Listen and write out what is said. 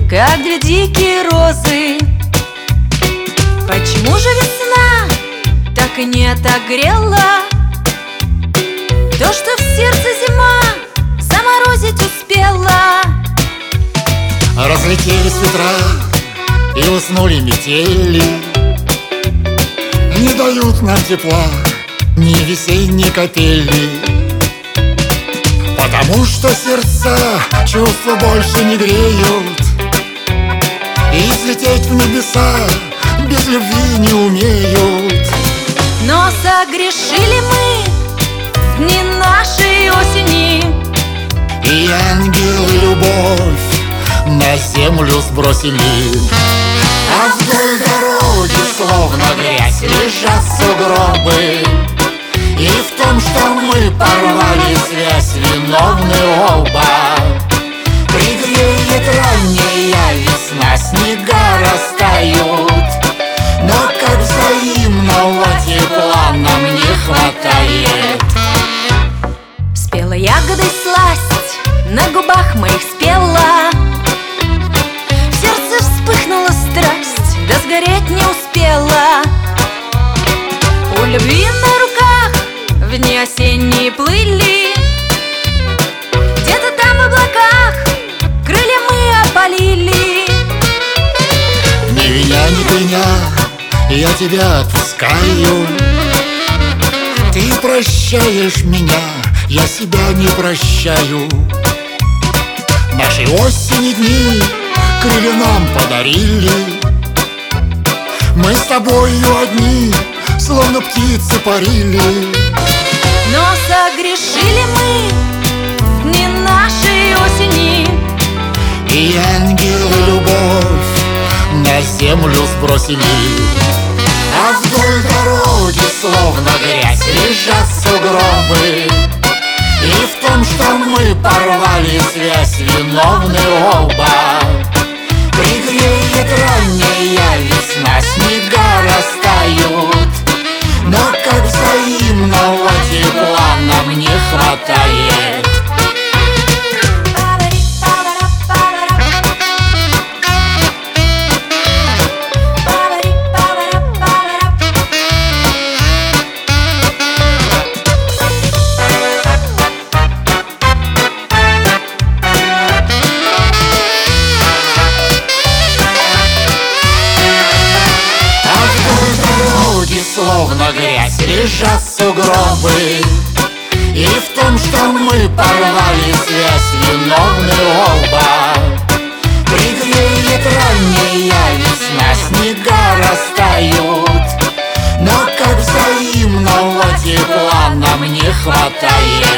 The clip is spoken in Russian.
как две дикие розы. Почему же весна так и не отогрела то, что в сердце зима заморозить успела? Разлетелись ветра и уснули метели, не дают нам тепла ни весенней капели. Потому что сердца чувства больше не греют, и взлететь в небеса без любви не умеют. Но согрешили мы в дни нашей осени, И ангелы любовь на землю сбросили. А вдоль дороги, словно грязь, лежат сугробы, и в том, что мы порвали связь, виновны оба. Пригреет ранняя весна, снега растают, но как взаимного тепла нам не хватает. спела ягодой сласть, на губах моих спела. В сердце вспыхнула страсть, да сгореть не успела. У любви на руках в дни осенние плыли, где-то там в облаках крылья мы опалили. Ни меня, ни меня, я тебя отпускаю. Ты прощаешь меня, я себя не прощаю. Наши осени дни крылья нам подарили. Мы с тобою одни, словно птицы парили. Но согрешили мы в дни нашей осени, И ангелы любовь на землю сбросили. А вдоль дороги, словно грязь, лежат сугробы, и в том, что мы порвали связь, виновны оба. Пригреет ранняя весна, снега растают, но как взаимного тепла нам не хватает. Словно грязь лежат сугробы, и в том, что мы порвали связь, виновны оба. Пригреет ранняя весна, снега растают, но как взаимного тепла нам не хватает.